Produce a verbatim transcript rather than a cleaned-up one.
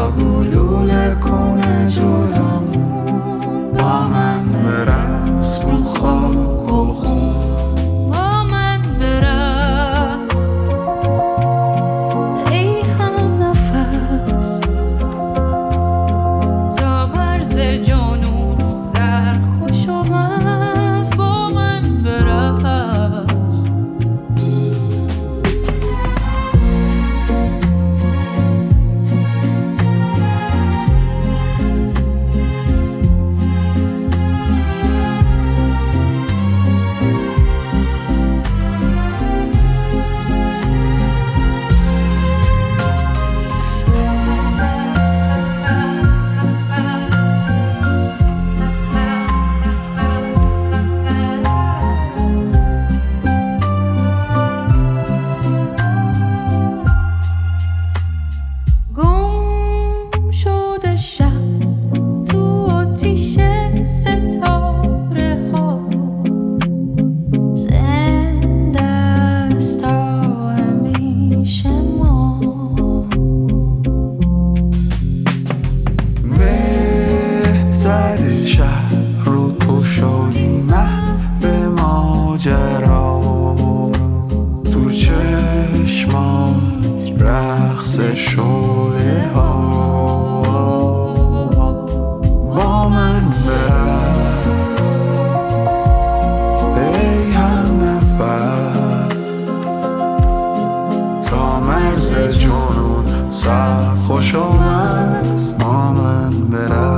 تا گلوله کنه جلومون، با من برقص رو خاک و خون. با من برقص ای هم نفس، تا مرز جنون سرخوش و مست. با من برقص شهر رو تو شدی محو ماجرا، تو چشمات رقص شعله ها. با من برقص ای هم نفس، تا مرز جنون سرخوش و مست. با من برقص